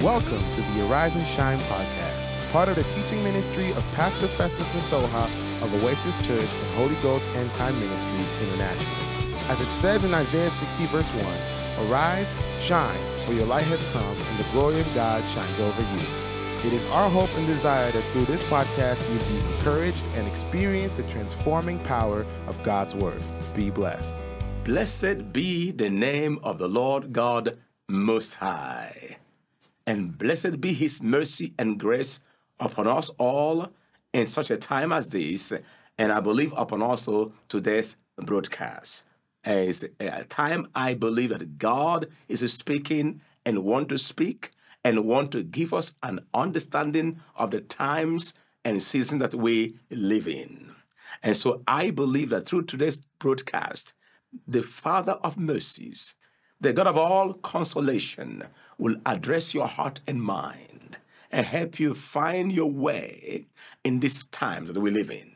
Welcome to the Arise and Shine podcast, part of the teaching ministry of Pastor Festus Nasoha of Oasis Church and Holy Ghost End Time Ministries International. As it says in Isaiah 60 verse 1, Arise, shine, for your light has come, and the glory of God shines over you. It is our hope and desire that through this podcast you'll be encouraged and experience the transforming power of God's Word. Be blessed. Blessed be the name of the Lord God Most High, and blessed be His mercy and grace upon us all in such a time as this, and I believe upon also today's broadcast. As a time I believe that God is speaking and want to speak and want to give us an understanding of the times and season that we live in. And so I believe that through today's broadcast, the Father of mercies, the God of all consolation, will address your heart and mind and help you find your way in these times that we live in.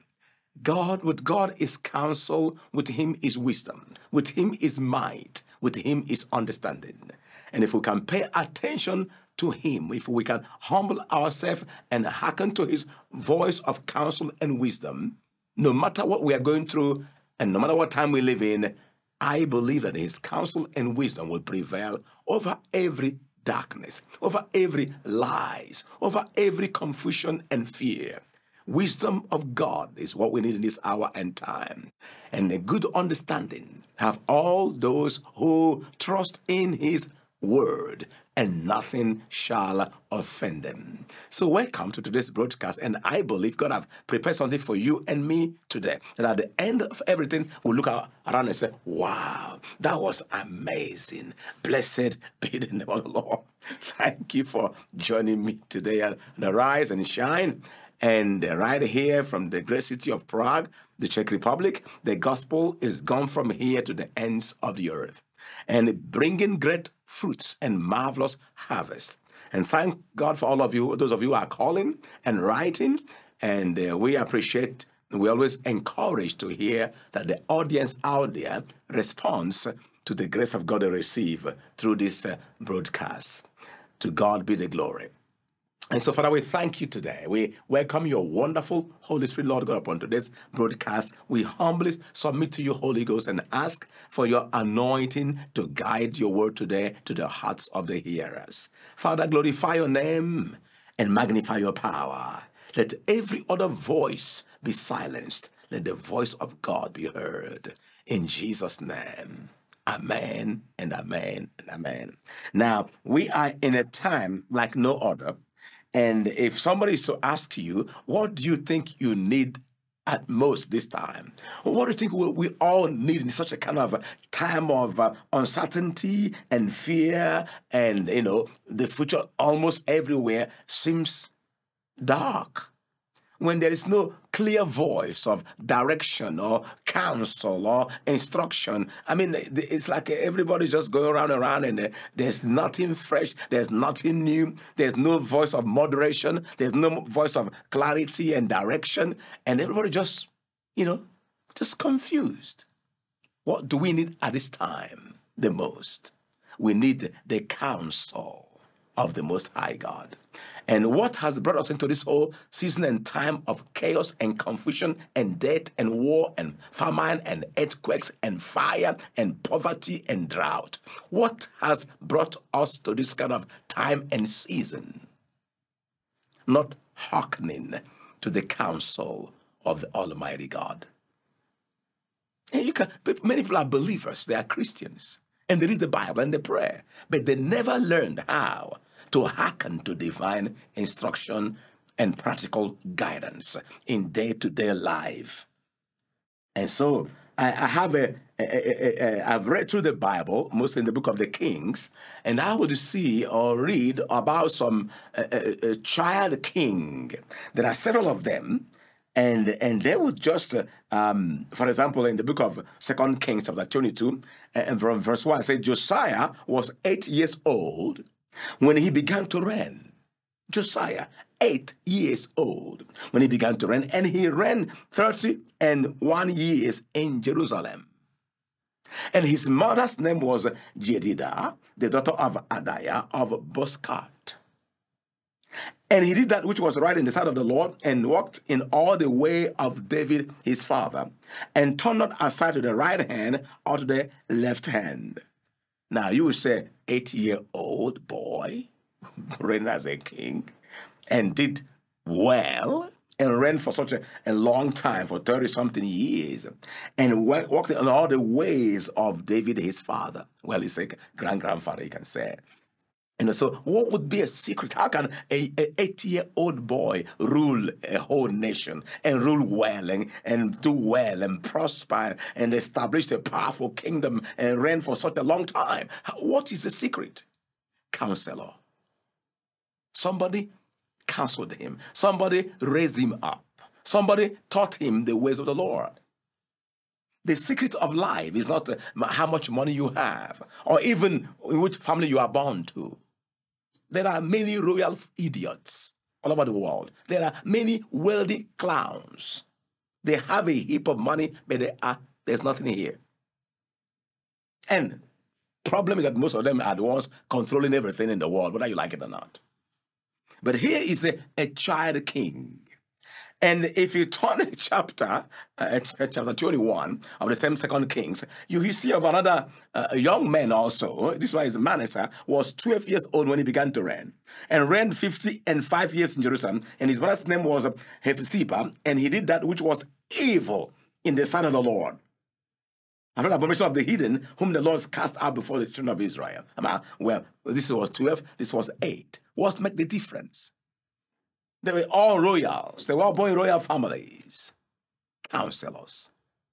With God is counsel, with Him is wisdom, with Him is might, with Him is understanding. And if we can pay attention to Him, if we can humble ourselves and hearken to His voice of counsel and wisdom, no matter what we are going through and no matter what time we live in, I believe that His counsel and wisdom will prevail over every darkness, over every lies, over every confusion and fear. Wisdom of God is what we need in this hour and time. And a good understanding have all those who trust in His word, and nothing shall offend them. So welcome to today's broadcast, and I believe God have prepared something for you and me today, that at the end of everything, we'll look around and say, wow, that was amazing. Blessed be the name of the Lord. Thank you for joining me today at the Rise and Shine. And right here from the great city of Prague, the Czech Republic, the gospel is gone from here to the ends of the earth, and bringing great fruits and marvelous harvest. And thank God for all of you, those of you who are calling and writing, and we appreciate, we always encourage to hear that the audience out there responds to the grace of God they receive through this broadcast. To God be the glory. And so, Father, we thank you today. We welcome your wonderful Holy Spirit, Lord God, upon today's broadcast. We humbly submit to you, Holy Ghost, and ask for your anointing to guide your word today to the hearts of the hearers. Father, glorify your name and magnify your power. Let every other voice be silenced. Let the voice of God be heard. In Jesus' name. Amen and amen and amen. Now, we are in a time like no other. And if somebody is to ask you, what do you think you need at most this time? What do you think we all need in such a kind of time of uncertainty and fear, and, the future almost everywhere seems dark, when there is no clear voice of direction or counsel or instruction? I mean, it's like everybody just going around and there's nothing fresh, there's nothing new, there's no voice of moderation, there's no voice of clarity and direction, and everybody just confused. What do we need at this time the most? We need the counsel of the Most High God. And what has brought us into this whole season and time of chaos and confusion and death and war and famine and earthquakes and fire and poverty and drought? What has brought us to this kind of time and season? Not hearkening to the counsel of the Almighty God. And many people are believers, they are Christians, and they read the Bible and they pray, but they never learned how to hearken to divine instruction and practical guidance in day-to-day life. And so I've read through the Bible, mostly in the book of the Kings, and I would see or read about some child king. There are several of them, and they would just, for example, in the book of 2 Kings chapter 22, and from verse 1, say Josiah was 8 years old when he began to reign. Josiah, 8 years old when he began to reign, and he reigned 31 years in Jerusalem. And his mother's name was Jedidah, the daughter of Adiah of Boscat. And he did that which was right in the sight of the Lord, and walked in all the way of David his father, and turned not aside to the right hand or to the left hand. Now you will say, 8-year-old boy reigned as a king and did well and reigned for such a long time, for 30-something years, and walked in all the ways of David his father. Well, he's a grandfather, you can say. So what would be a secret? How can a 8-year-old boy rule a whole nation and rule well and do well and prosper and establish a powerful kingdom and reign for such a long time? What is the secret? Counselor. Somebody counseled him. Somebody raised him up. Somebody taught him the ways of the Lord. The secret of life is not how much money you have or even in which family you are born to. There are many royal idiots all over the world. There are many wealthy clowns. They have a heap of money, but there's nothing here. And problem is that most of them are the ones controlling everything in the world, whether you like it or not. But here is a child king. And if you turn to chapter 21 of the same 2 Kings, you see of another young man also. This one is Manasseh, was 12 years old when he began to reign, and reigned 55 years in Jerusalem. And his mother's name was Hephzibah, and he did that which was evil in the sight of the Lord. After the abomination of the heathen, whom the Lord cast out before the children of Israel. Well, this was 12, this was 8. What make the difference? They were all royals. They were all born in royal families. Counselors.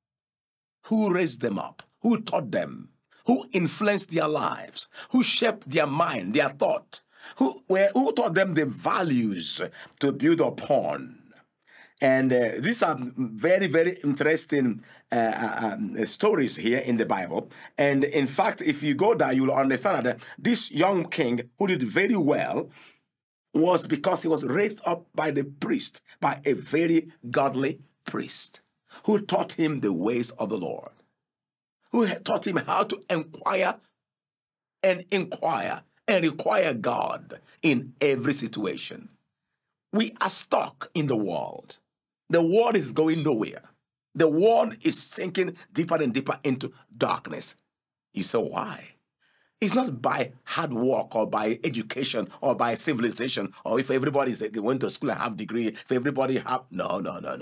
Who raised them up? Who taught them? Who influenced their lives? Who shaped their mind, their thought? Who taught them the values to build upon? And these are very, very interesting stories here in the Bible. And in fact, if you go there, you will understand that this young king who did very well was because he was raised up by the priest, by a very godly priest, who taught him the ways of the Lord, who taught him how to inquire and require God in every situation. We are stuck in the world. The world is going nowhere. The world is sinking deeper and deeper into darkness. You say, why? It's not by hard work or by education or by civilization or if everybody went to school and have a degree, if everybody have... No.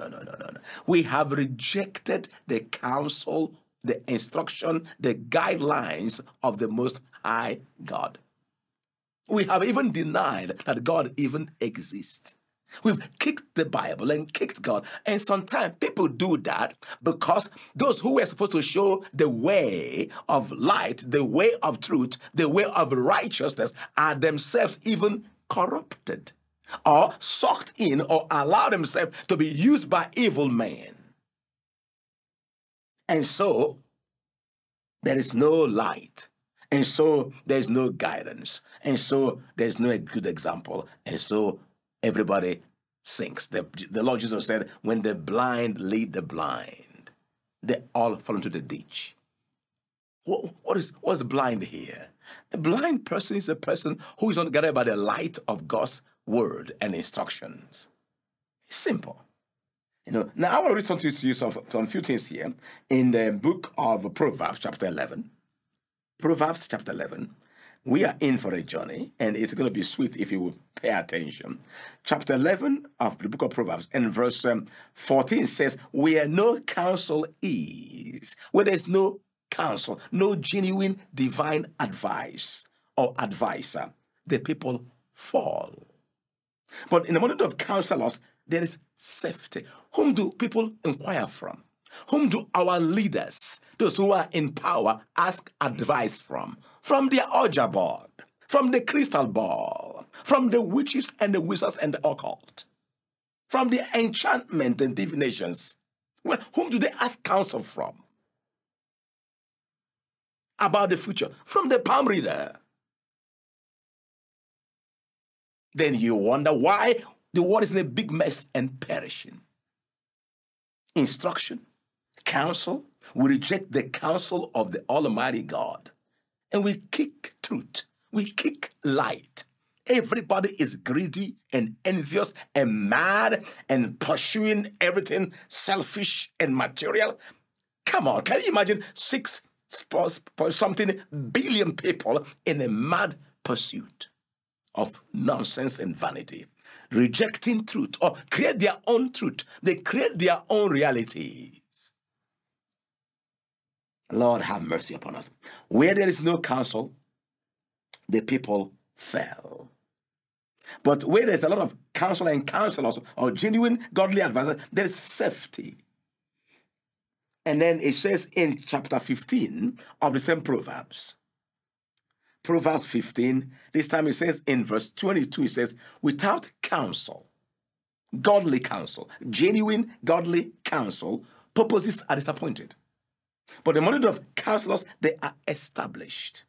We have rejected the counsel, the instruction, the guidelines of the Most High God. We have even denied that God even exists. We've kicked the Bible and kicked God. And sometimes people do that because those who were supposed to show the way of light, the way of truth, the way of righteousness are themselves even corrupted or sucked in or allow themselves to be used by evil men. And so there is no light. And so there's no guidance. And so there's no good example. And so everybody sinks. The Lord Jesus said, when the blind lead the blind, they all fall into the ditch. What's blind here? A blind person is a person who is not guided by the light of God's word and instructions. It's simple. Now I want to read something to you, some few things here in the book of Proverbs, chapter 11. Proverbs, chapter 11. We are in for a journey, and it's going to be sweet if you will pay attention. Chapter 11 of the book of Proverbs, and verse 14 says, where no counsel is, where there's no counsel, no genuine divine advice or advisor, the people fall. But in the moment of counselors, there is safety. Whom do people inquire from? Whom do our leaders, those who are in power, ask advice from? From their Ouija board, from the crystal ball, from the witches and the wizards and the occult, from the enchantment and divinations. Well, whom do they ask counsel from? About the future? From the palm reader. Then you wonder why the world is in a big mess and perishing. Instruction, counsel, we reject the counsel of the Almighty God. And we kick truth. We kick light. everybody is greedy and envious and mad and pursuing everything selfish and material. Come on, can you imagine 6 something billion people in a mad pursuit of nonsense and vanity, rejecting truth or create their own truth? They create their own realities. Lord, have mercy upon us. Where there is no counsel, the people fell. But where there's a lot of counsel and counselors or genuine godly advisors, there is safety. And then it says in chapter 15 of the same Proverbs, Proverbs 15, this time it says in verse 22, it says, without counsel, godly counsel, genuine godly counsel, purposes are disappointed. But the multitude of counselors, they are established.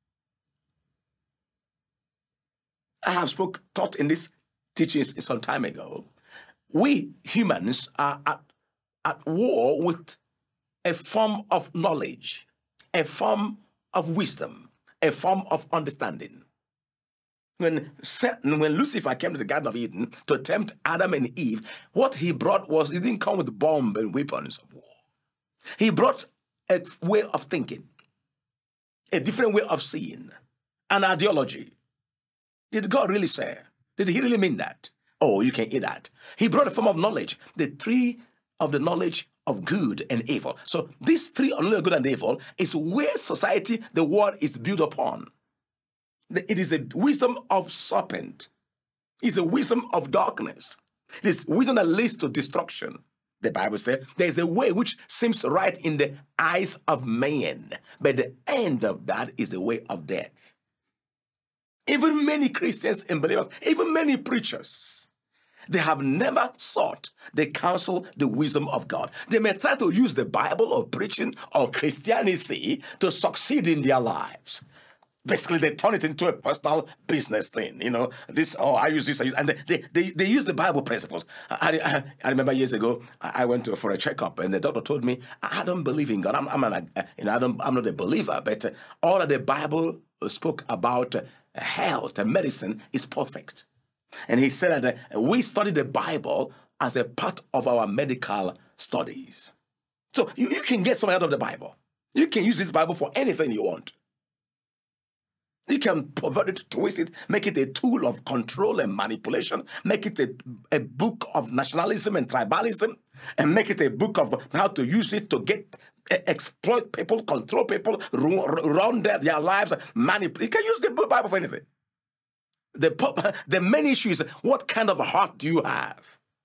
I have taught in these teachings some time ago. We humans are at war with a form of knowledge, a form of wisdom, a form of understanding. When Lucifer came to the Garden of Eden to tempt Adam and Eve, what he brought was, he didn't come with bombs and weapons of war. He brought a way of thinking, a different way of seeing, an ideology. Did God really say? Did he really mean that? Oh, you can hear that. He brought a form of knowledge, the tree of the knowledge of good and evil. So this tree of knowledge of good and evil is where society, the world is built upon. It is a wisdom of serpent. It's a wisdom of darkness. It is wisdom that leads to destruction. The Bible says there is a way which seems right in the eyes of man, but the end of that is the way of death. Even many Christians and believers, even many preachers, they have never sought the counsel, the wisdom of God. They may try to use the Bible or preaching or Christianity to succeed in their lives. Basically, they turn it into a personal business thing. I use this, and they use the Bible principles. I remember years ago, I went for a checkup, and the doctor told me, I don't believe in God. I'm not a believer, but all of the Bible spoke about health and medicine is perfect. And he said that we study the Bible as a part of our medical studies. So you can get something out of the Bible. You can use this Bible for anything you want. You can pervert it, twist it, make it a tool of control and manipulation, make it a book of nationalism and tribalism, and make it a book of how to use it to exploit people, control people, run their lives, manipulate. You can use the Bible for anything. The main issue is, what kind of heart do you have?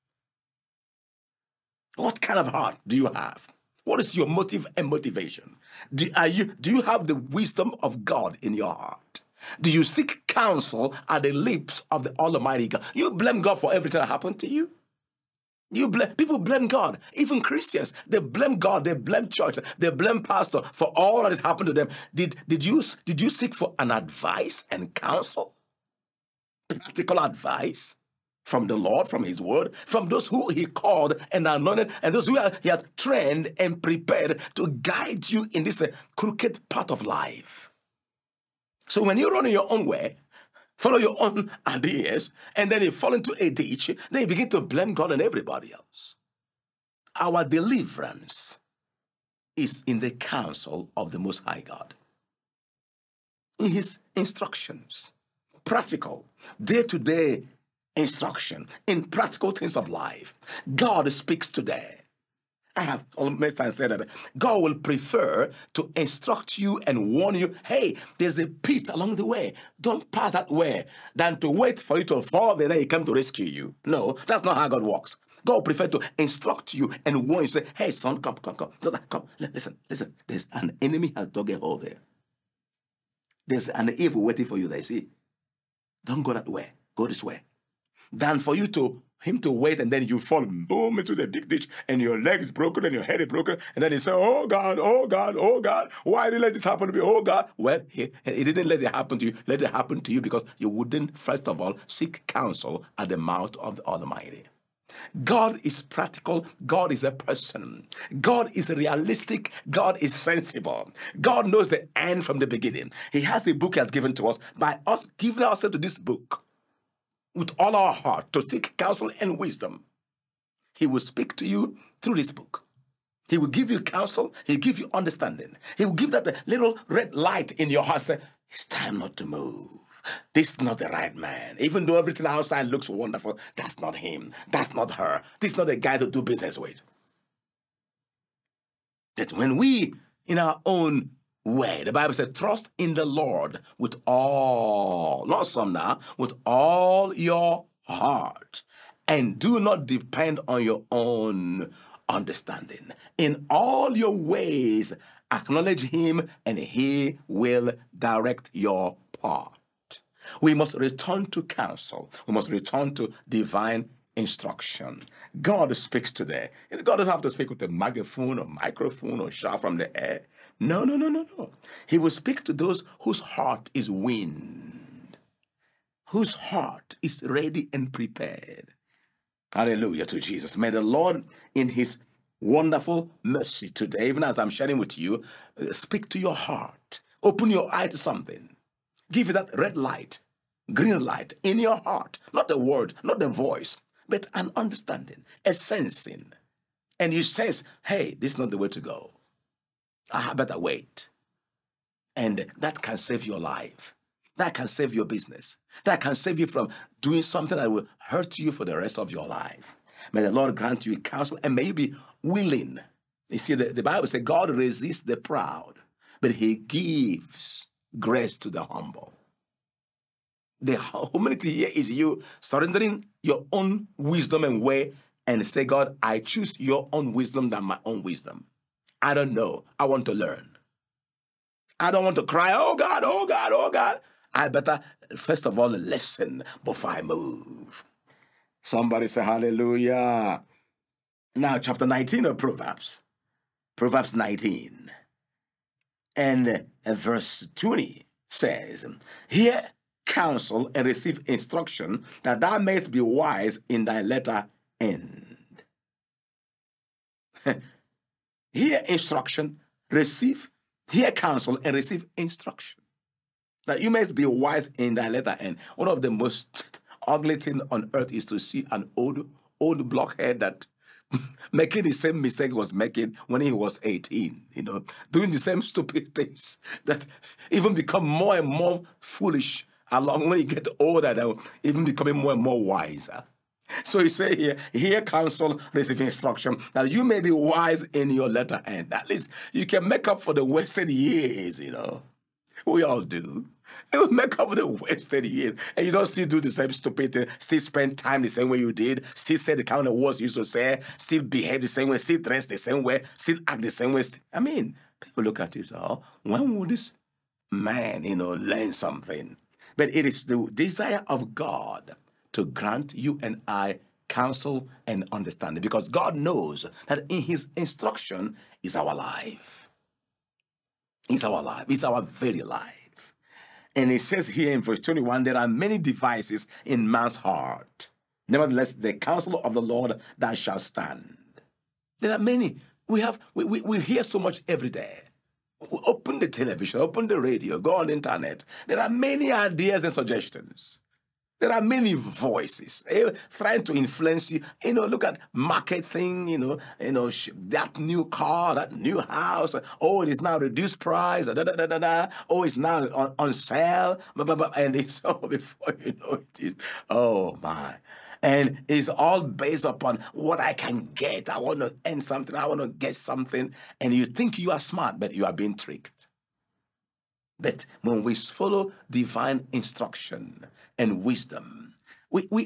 What kind of heart do you have? What is your motive and motivation? Do you have the wisdom of God in your heart? Do you seek counsel at the lips of the Almighty God? You blame God for everything that happened to you. People blame God. Even Christians, they blame God, they blame church, they blame pastor for all that has happened to them. Did you seek for an advice and counsel? Practical advice from the Lord, from his word, from those who he called and anointed, and those who he had trained and prepared to guide you in this crooked path of life. So when you run in your own way, follow your own ideas, and then you fall into a ditch, then you begin to blame God and everybody else. Our deliverance is in the counsel of the Most High God. In his instructions, practical, day-to-day instruction, in practical things of life. God speaks today. I have almost said that God will prefer to instruct you and warn you, hey, there's a pit along the way. Don't pass that way, than to wait for you to fall, then he come to rescue you. No, that's not how God works. God will prefer to instruct you and warn you, say, hey, son, come. Listen. There's an enemy has dug a hole there. There's an evil waiting for you there, see? Don't go that way. Go this way. Than for him to wait, and then you fall boom into the big ditch, and your leg is broken and your head is broken, and then he say, oh God, why did you let this happen to me? Oh God. Well, he didn't let it happen to you. Let it happen to you because you wouldn't, first of all, seek counsel at the mouth of the Almighty. God is practical. God is a person. God is realistic. God is sensible. God knows the end from the beginning. He has a book he has given to us. By us giving ourselves to this book, with all our heart to seek counsel and wisdom, he will speak to you through this book. He will give you counsel. He'll give you understanding. He will give that little red light in your heart. Say, it's time not to move. This is not the right man. Even though everything outside looks wonderful, that's not him. That's not her. This is not the guy to do business with. That when we, in our own way, the Bible says, trust in the Lord with all, not some now, with all your heart. And do not depend on your own understanding. In all your ways, acknowledge him, and he will direct your path. We must return to counsel. We must return to divine instruction. God speaks today. God doesn't have to speak with a megaphone or microphone or shout from the air. No. He will speak to those whose heart is wind, whose heart is ready and prepared. Hallelujah to Jesus. May the Lord, in his wonderful mercy today, even as I'm sharing with you, speak to your heart. Open your eye to something. Give you that red light, green light in your heart. Not the word, not the voice, but an understanding, a sensing. And you sense, hey, this is not the way to go. I better wait. And that can save your life. That can save your business. That can save you from doing something that will hurt you for the rest of your life. May the Lord grant you counsel, and may you be willing. You see, the Bible says God resists the proud, but he gives grace to the humble. The humility here is you surrendering your own wisdom and way and say, God, I choose your own wisdom than my own wisdom. I don't know. I want to learn. I don't want to cry, oh God, oh God, oh God. I better, first of all, listen before I move. Somebody say hallelujah. Now, chapter 19 of Proverbs. Proverbs 19. And verse 20 says, hear counsel and receive instruction, that thou mayest be wise in thy latter end. Hear instruction, hear counsel and receive instruction, that you mayest be wise in thy latter end. One of the most ugly things on earth is to see an old blockhead that making the same mistake he was making when he was 18, doing the same stupid things that even become more and more foolish along when you get older, they'll even becoming more and more wiser. So he say here, hear counsel, receive instruction, that you may be wise in your latter end. At least you can make up for the wasted years, We all do. It will make up for the wasted years. And you don't still do the same stupid thing, still spend time the same way you did, still say the kind of words you used to say, still behave the same way, still dress the same way, still act the same way. People look at you and say, oh, when will this man, learn something? But it is the desire of God to grant you and I counsel and understanding, because God knows that in his instruction is our life. It's our life. It's our very life. And it says here in verse 21, there are many devices in man's heart. Nevertheless, the counsel of the Lord that shall stand. There are many. We hear so much every day. Open the television, open the radio, go on the internet. There are many ideas and suggestions. There are many voices trying to influence you. Look at marketing, that new car, that new house. Oh, it is now reduced price. Oh, it's now on sale. And it's all before you know it is. Oh, my. And it's all based upon what I can get. I want to earn something. I want to get something. And you think you are smart, but you are being tricked. That when we follow divine instruction and wisdom, you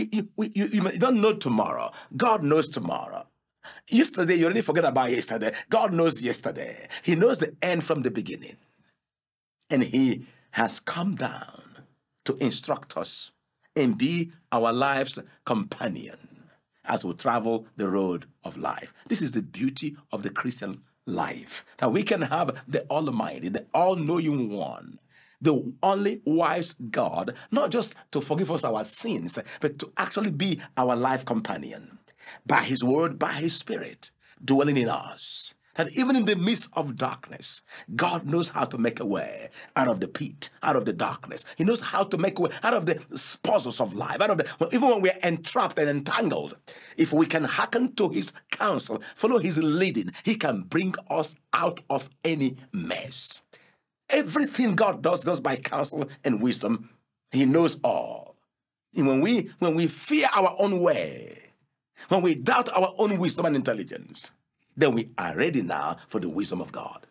don't know tomorrow. God knows tomorrow. Yesterday, you already forget about yesterday. God knows yesterday. He knows the end from the beginning. And he has come down to instruct us and be our life's companion as we travel the road of life. This is the beauty of the Christian life, that we can have the Almighty, the all-knowing one, the only wise God, not just to forgive us our sins, but to actually be our life companion by his word, by his spirit, dwelling in us. that even in the midst of darkness, God knows how to make a way out of the pit, out of the darkness. He knows how to make a way out of the puzzles of life, even when we are entrapped and entangled. If we can hearken to his counsel, follow his leading, he can bring us out of any mess. Everything God does by counsel and wisdom. He knows all. And when we fear our own way, when we doubt our own wisdom and intelligence, then we are ready now for the wisdom of God.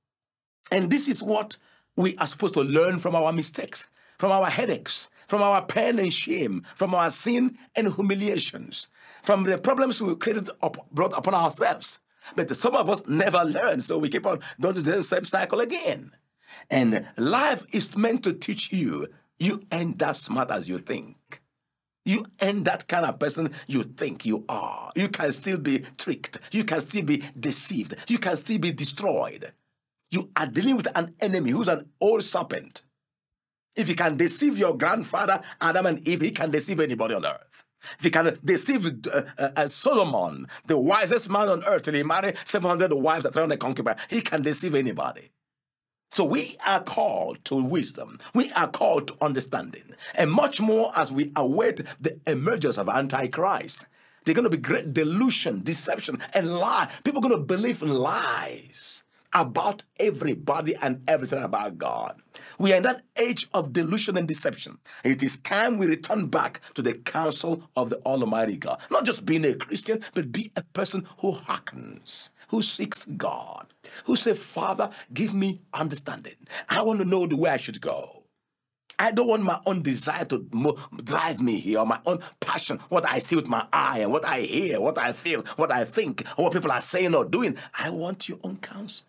And this is what we are supposed to learn from our mistakes, from our headaches, from our pain and shame, from our sin and humiliations, from the problems we brought upon ourselves. But some of us never learn, so we keep on going to the same cycle again. And life is meant to teach you. You ain't that smart as you think. You ain't that kind of person you think you are. You can still be tricked. You can still be deceived. You can still be destroyed. You are dealing with an enemy who's an old serpent. If he can deceive your grandfather, Adam and Eve, he can deceive anybody on earth. If he can deceive Solomon, the wisest man on earth, till he married 700 wives that throne a concubine, he can deceive anybody. So we are called to wisdom. We are called to understanding. And much more as we await the emergence of Antichrist. There's going to be great delusion, deception, and lie. People are going to believe lies about everybody and everything about God. We are in that age of delusion and deception. It is time we return back to the counsel of the Almighty God. Not just being a Christian, but be a person who hearkens, who seeks God, who says, Father, give me understanding. I want to know the way I should go. I don't want my own desire to drive me here, or my own passion, what I see with my eye, and what I hear, what I feel, what I think, or what people are saying or doing. I want your own counsel.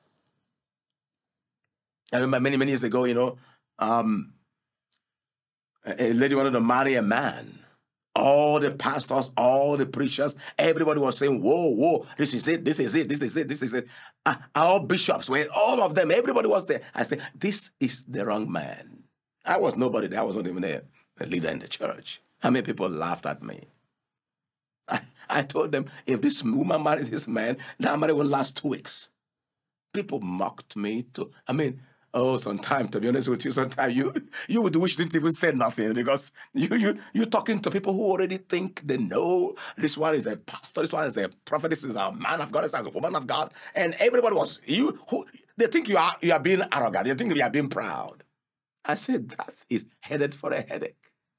I remember many years ago, a lady wanted to marry a man. All the pastors, all the preachers, everybody was saying, whoa, this is it, this is it, this is it, this is it. Our bishops, all of them, everybody was there. I said, this is the wrong man. I was nobody there. I was not even a leader in the church. How many people laughed at me? I told them, if this woman marries this man, that marriage will last 2 weeks. People mocked me too. Sometimes, to be honest with you, sometimes you would wish you didn't even say nothing, because you're talking to people who already think they know. This one is a pastor, this one is a prophet, this is a man of God, this is a woman of God. And everybody they think you are being arrogant, they think you are being proud. I said, that is headed for a headache.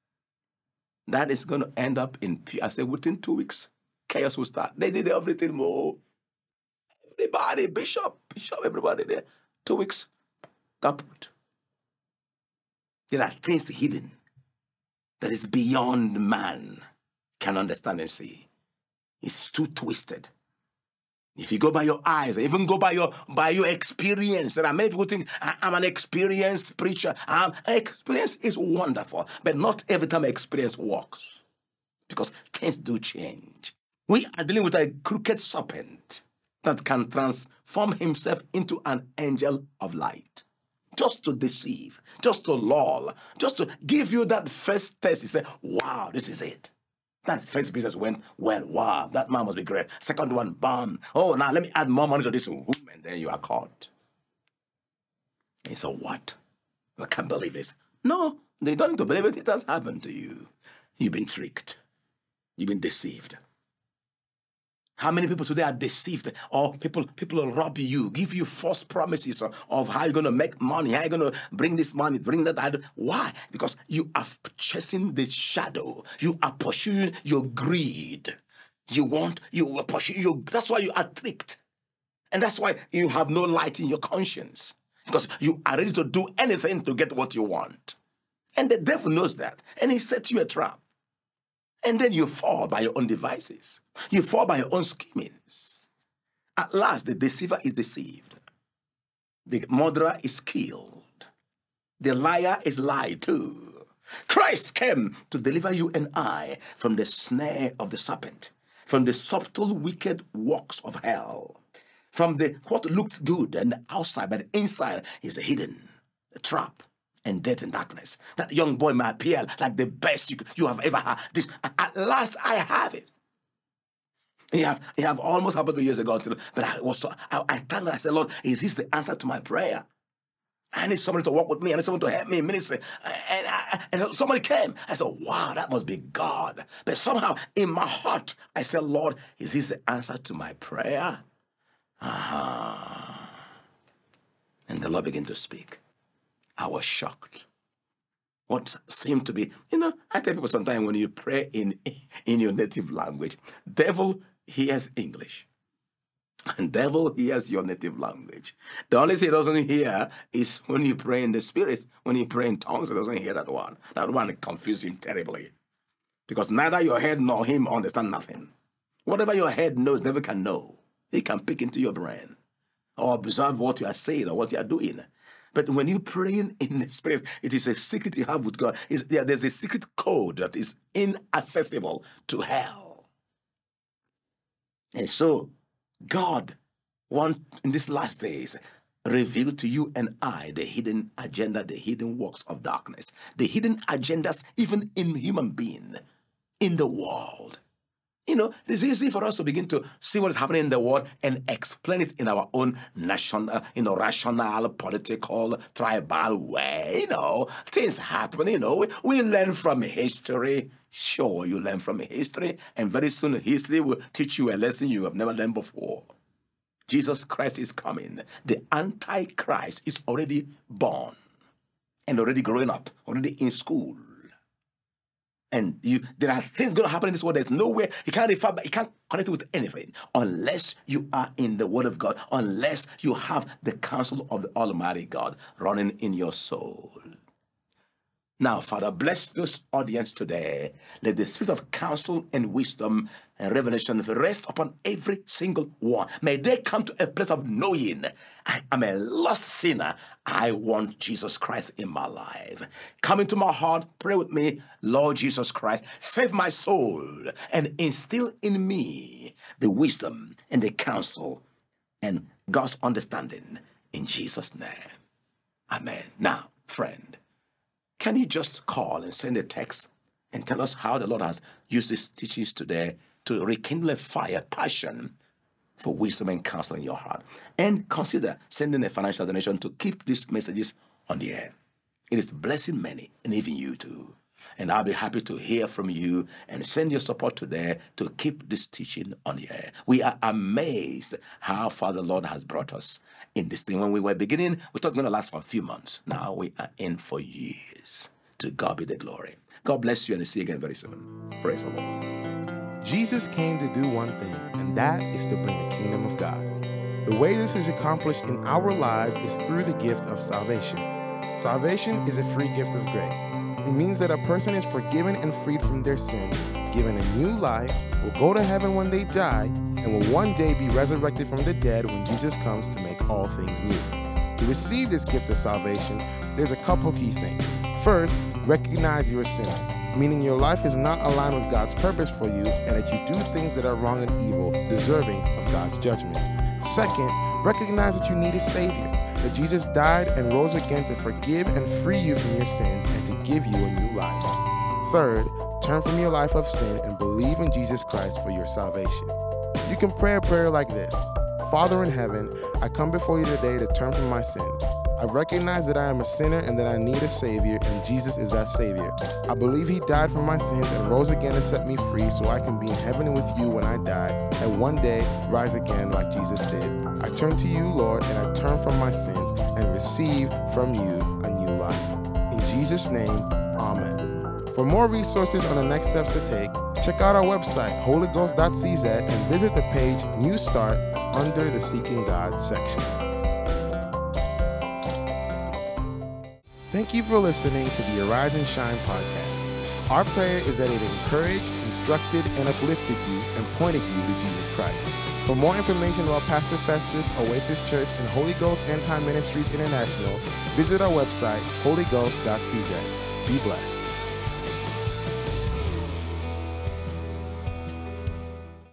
That is going to end up I said, within 2 weeks, chaos will start. They did everything more. Everybody, bishop, everybody there. 2 weeks. Kaput. There are things hidden that is beyond man can understand and see. It's too twisted. If you go by your eyes, even go by your experience, there are many people who think, I'm an experienced preacher. Experience is wonderful, but not every time experience works, because things do change. We are dealing with a crooked serpent that can transform himself into an angel of light. Just to deceive, just to lull, just to give you that first test. You say, wow, this is it. That first business went well. Wow, that man must be great. Second one, bam. Oh, now let me add more money to this woman. Then you are caught. And so what? I can't believe this. No, they don't need to believe it. It has happened to you. You've been tricked. You've been deceived. How many people today are deceived? Or people will rob you, give you false promises of how you're going to make money, how you're going to bring this money, bring that. Why? Because you are chasing the shadow. You are pursuing your greed. That's why you are tricked. And that's why you have no light in your conscience. Because you are ready to do anything to get what you want. And the devil knows that. And he sets you a trap. And then you fall by your own devices. You fall by your own schemings. At last, the deceiver is deceived. The murderer is killed. The liar is lied to. Christ came to deliver you and I from the snare of the serpent, from the subtle, wicked works of hell, from what looked good and the outside, but the inside is hidden, a trap. And death and darkness. That young boy may appear like the best you have ever had. At last I have it. It have almost happened 2 years ago, but I thank God. I said, Lord, is this the answer to my prayer? I need somebody to walk with me. I need someone to help me in ministry. And somebody came. I said, wow, that must be God. But somehow in my heart, I said, Lord, is this the answer to my prayer? And the Lord began to speak. I was shocked. What seemed to be, I tell people sometimes when you pray in your native language, devil hears English. And devil hears your native language. The only thing he doesn't hear is when you pray in the spirit. When you pray in tongues, he doesn't hear that one. That one confuses him terribly. Because neither your head nor him understand nothing. Whatever your head knows, never can know. He can peek into your brain or observe what you are saying or what you are doing. But when you pray in the spirit, it is a secret you have with God. There's a secret code that is inaccessible to hell. And so, God wants, in these last days, reveal to you and I the hidden agenda, the hidden works of darkness, the hidden agendas even in human being, in the world. It's easy for us to begin to see what is happening in the world and explain it in our own national, rational, political, tribal way. Things happen. We learn from history. Sure, you learn from history, and very soon history will teach you a lesson you have never learned before. Jesus Christ is coming. The Antichrist is already born and already growing up, already in school. And there are things going to happen in this world. There's nowhere, you can't connect it with anything unless you are in the Word of God, unless you have the counsel of the Almighty God running in your soul. Now, Father, bless this audience today. Let the spirit of counsel and wisdom and revelation rest upon every single one. May they come to a place of knowing I am a lost sinner. I want Jesus Christ in my life. Come into my heart, pray with me, Lord Jesus Christ, save my soul and instill in me the wisdom and the counsel and God's understanding in Jesus' name. Amen. Now, friend, can you just call and send a text and tell us how the Lord has used these teachings today to rekindle a fire, passion for wisdom and counsel in your heart? And consider sending a financial donation to keep these messages on the air. It is blessing many, and even you too. And I'll be happy to hear from you and send your support today to keep this teaching on the air. We are amazed how far the Lord has brought us in this thing. When we were beginning, we thought it was going to last for a few months. Now we are in for years. To God be the glory. God bless you, and see you again very soon. Praise the Lord. Jesus came to do one thing, and that is to bring the kingdom of God. The way this is accomplished in our lives is through the gift of salvation. Salvation is a free gift of grace. It means that a person is forgiven and freed from their sin, given a new life, will go to heaven when they die, and will one day be resurrected from the dead when Jesus comes to make all things new. To receive this gift of salvation, there's a couple key things. First, recognize you're a sinner, meaning your life is not aligned with God's purpose for you and that you do things that are wrong and evil, deserving of God's judgment. Second, recognize that you need a Savior, that Jesus died and rose again to forgive and free you from your sins and to give you a new life. Third, turn from your life of sin and believe in Jesus Christ for your salvation. You can pray a prayer like this: Father in heaven, I come before you today to turn from my sins. I recognize that I am a sinner and that I need a Savior, and Jesus is that Savior. I believe He died for my sins and rose again to set me free so I can be in heaven with you when I die, and one day rise again like Jesus did. I turn to you, Lord, and I turn from my sins and receive from you a new life. In Jesus' name, Amen. For more resources on the next steps to take, check out our website, holyghost.cz, and visit the page New Start under the Seeking God section. Thank you for listening to the Arise and Shine podcast. Our prayer is that it encouraged, instructed, and uplifted you and pointed you to Jesus Christ. For more information about Pastor Festus, Oasis Church, and Holy Ghost End Time Ministries International, visit our website, holyghost.cz. Be blessed.